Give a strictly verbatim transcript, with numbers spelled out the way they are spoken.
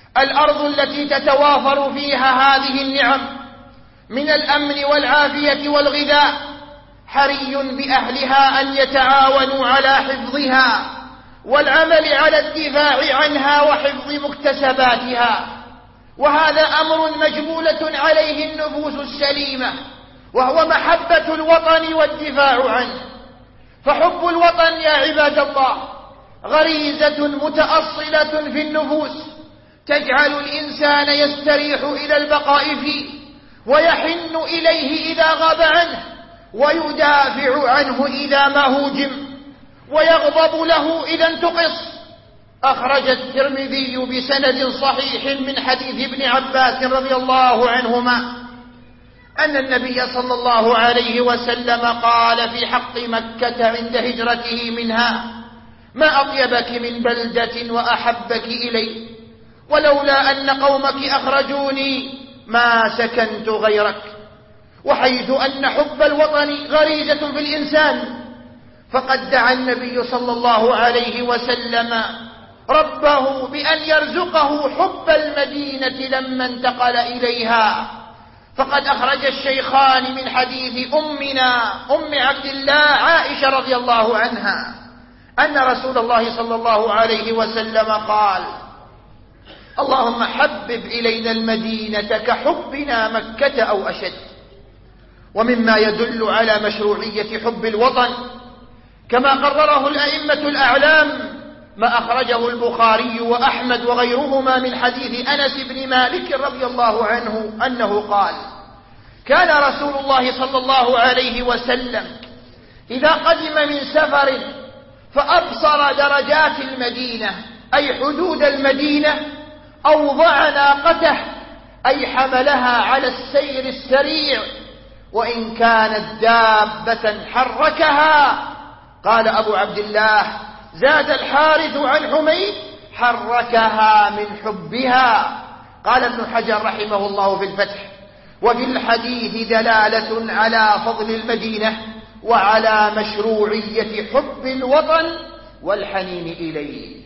الأرض التي تتوافر فيها هذه النعم من الأمن والعافية والغذاء حري بأهلها أن يتعاونوا على حفظها والعمل على الدفاع عنها وحفظ مكتسباتها، وهذا أمر مجبولة عليه النفوس السليمة، وهو محبة الوطن والدفاع عنه. فحب الوطن يا عباد الله غريزة متأصلة في النفوس تجعل الإنسان يستريح إلى البقاء فيه ويحن إليه إذا غاب عنه ويدافع عنه إذا ما هوجم ويغضب له إذا انتقص. أخرج الترمذي بسند صحيح من حديث ابن عباس رضي الله عنهما أن النبي صلى الله عليه وسلم قال في حق مكة عند هجرته منها: ما أطيبك من بلدة وأحبك إلي، ولولا أن قومك أخرجوني ما سكنت غيرك. وحيث أن حب الوطن غريزة في الإنسان، فقد دعا النبي صلى الله عليه وسلم ربه بأن يرزقه حب المدينة لما انتقل إليها. فقد أخرج الشيخان من حديث أمنا أم عبد الله عائشة رضي الله عنها أن رسول الله صلى الله عليه وسلم قال: اللهم حبب إلينا المدينة كحبنا مكة أو أشد. ومما يدل على مشروعية حب الوطن كما قرره الأئمة الأعلام ما أخرجه البخاري وأحمد وغيرهما من حديث أنس بن مالك رضي الله عنه أنه قال: كان رسول الله صلى الله عليه وسلم إذا قدم من سفر فأبصر درجات المدينة أي حدود المدينة أوضع ناقته أي حملها على السير السريع، وإن كانت دابة حركها. قال أبو عبد الله: زاد الحارث عن حميد: حركها من حبها. قال ابن حجر رحمه الله في الفتح: وفي الحديث دلالة على فضل المدينة وعلى مشروعية حب الوطن والحنين إليه.